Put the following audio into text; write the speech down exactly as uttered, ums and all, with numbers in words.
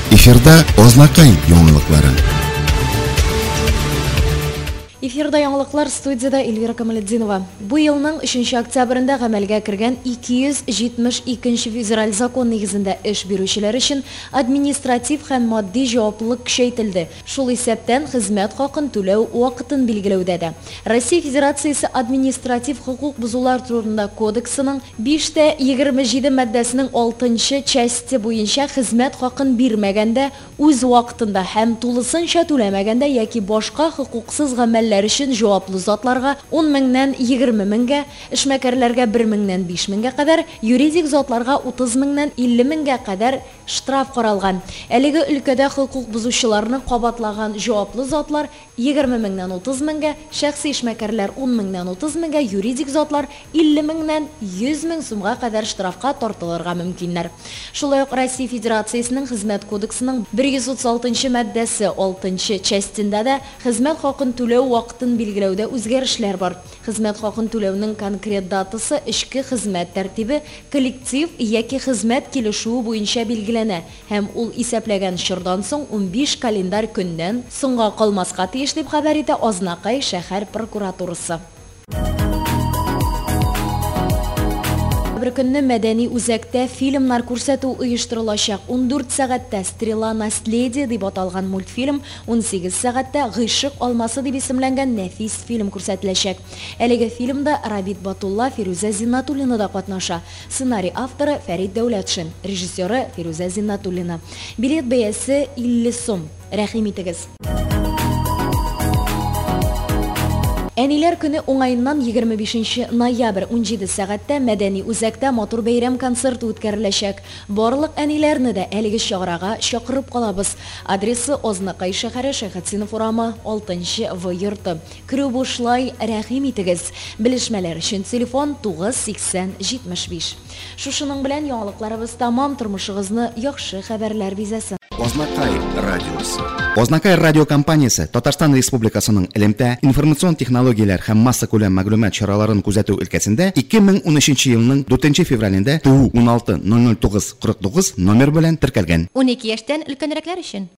Эфирда Ознакай яңалыклары. Эфирда яңалыклар, студияда Эльвира Камалетдинова. Бу елның өченче октябрендә гамәлгә кергән ике йөз җитмеш икенче федераль закон нигезендә эш бирүчеләр өчен административ һәм матди җаваплылык көчәйтелде. Шул исәптән хезмәт хакын түләү вакытын билгеләүдә дә. Россия Федерациясе административ хукук бузулар турында кодексының биш тә егерме җиде маддәсенең алтынчы части буенча хезмәт хакын бирмәгәндә, үз вакытында һәм тулысынча түләмәгәндә яки башка хукуксыз гамәл өчен җаваплы затларга он меңнән егерме меңгә, эшмәкәрләргә бер меңнән биш меңгә кадәр, юридик затларга утыз меңнән илле меңгә кадәр штраф каралган. Әлеге өлкәдә хукук бузучыларны кабатлаган җаваплы затлар егерме меңнән утыз меңгә, шәхси эшмәкәрләр он меңнән утыз меңгә, юридик затлар илле меңнән йөз мең сумга кадәр штрафка тартылырга мөмкиннәр. Шулай ук Россия Федерациясенең хезмәт кодексының бер йөз утыз алтынчы маддәсе алтынчы частендә дә хезмәт хакын түләү вакытын билгеләүдә үзгәрешләр бар. Хезмәт хакын түләүнең конкрет датасы эшке хезмәт тәртибе, коллектив яки хезмәт килешүе буенча билгеләнә һәм ул исәпләгән чордан соң он биш календар көннән соңга калмаска тиеш дип хәбәр итә Азнакай шәһәр прокуратурасы. Бер көнне мәдәни үзәктә фильмнар күрсәтү оештырылачак. он дүрт сәгатьтә «Стрела наследие» дип аталган мультфильм, он сигез сәгатьтә «Гыйшык алмасы» дип исемләнгән нәфис фильм күрсәтеләчәк. Әлеге фильмда Рабит Батулла, Фируза Зиннатуллина да катнаша. Сценарий авторы Фәрит Дәүләтшин, режиссеры Фируза Зиннатуллина. Билет бәясе илле сум. Рәхим итегез. Әниләр көне уңайыннан егерме бишенче ноябрь он җиде сәгатьтә мәдәни үзәктә матур бәйрәм концерты үткәреләчәк. Барлык әниләрне дә әлеге чыгарага чакырып калабыз. Адресы Ознакай шәһәре, Шәйхетдинов урамы, алтынчы В йорты. Керү бушлай, рәхим итегез. Белешмәләр өчен телефон тугыз сиксән җитмеш биш. Шушының белән яңалыкларыбыз тәмам, тормышыгызны яхшы хәбәрләр бизәсен. Ознакай радиосы. Ознакай радио компаниясе Татарстан Республикасының элемтә информацион технологияләр һәм масса күләм мәгълүмат чараларын күзәтү өлкәсендә ике мең унөченче елның дүртенче февралендә ТУ он алты ноль ноль тугыз кырык тугыз номер белән теркәлгән. он ике яшьтән өлкәнрәкләр өчен.